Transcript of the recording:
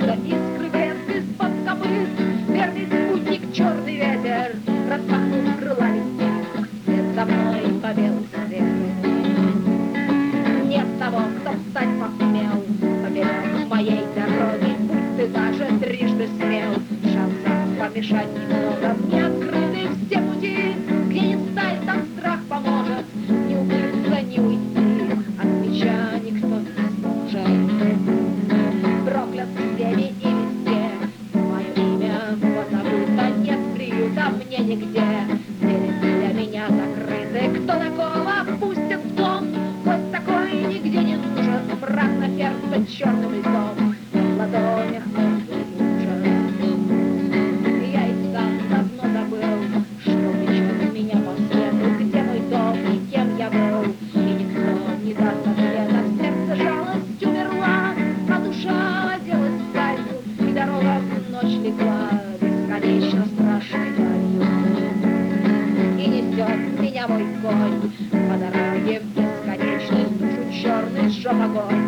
откуда искры блеск из-под копыт. Верный спутник, черный ветер, распахнув крыла летит, вслед за мной по белым свету. Нет того, кто встать посмел поперек моей дороги, будь ты даже трижды смел. Шансов помешать немного, мне открыты все пути, где не стать, там страх поможет, не укрыться, не уйти, от меча никто не сможет. Проклят всеми и везде, мое имя позабыто, нет приюта мне нигде, двери для меня закрыты. Кто такого пустит в дом? Гость такой нигде не нужен, мрак наперся черным льдом, в ладонях мертвый ужас. Я и сам давно забыл, что влечет меня по свету, где мой дом и кем я был, и никто не даст ответа. В сердце жалость умерла, а душа оделась в сальву, и дорога в ночь легла бесконечно страшной далью. И несет меня мой конь по дороге в бесконечность, душу черный сжег огонь.